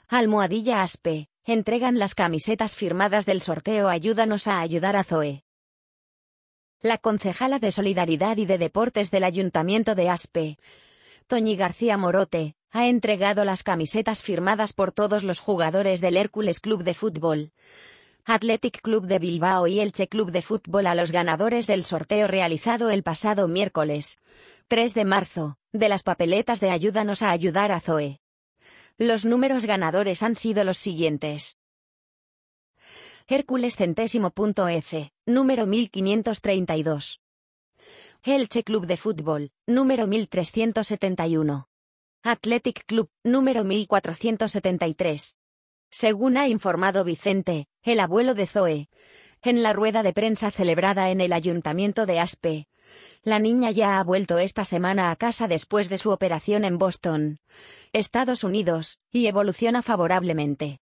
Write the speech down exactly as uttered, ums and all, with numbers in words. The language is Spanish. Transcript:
Almohadilla Aspe, entregan las camisetas firmadas del sorteo Ayúdanos a ayudar a Zoe. La concejala de Solidaridad y de Deportes del Ayuntamiento de Aspe, Toñi García Morote, ha entregado las camisetas firmadas por todos los jugadores del Hércules Club de Fútbol, Athletic Club de Bilbao y Elche Club de Fútbol a los ganadores del sorteo realizado el pasado miércoles, tres de marzo, de las papeletas de Ayúdanos a ayudar a Zoe. Los números ganadores han sido los siguientes. Hércules centésimo punto F, número mil quinientos treinta y dos. Elche Club de Fútbol, número mil trescientos setenta y uno. Athletic Club, número mil cuatrocientos setenta y tres. Según ha informado Vicente, el abuelo de Zoe, en la rueda de prensa celebrada en el Ayuntamiento de Aspe, la niña ya ha vuelto esta semana a casa después de su operación en Boston, Estados Unidos, y evoluciona favorablemente.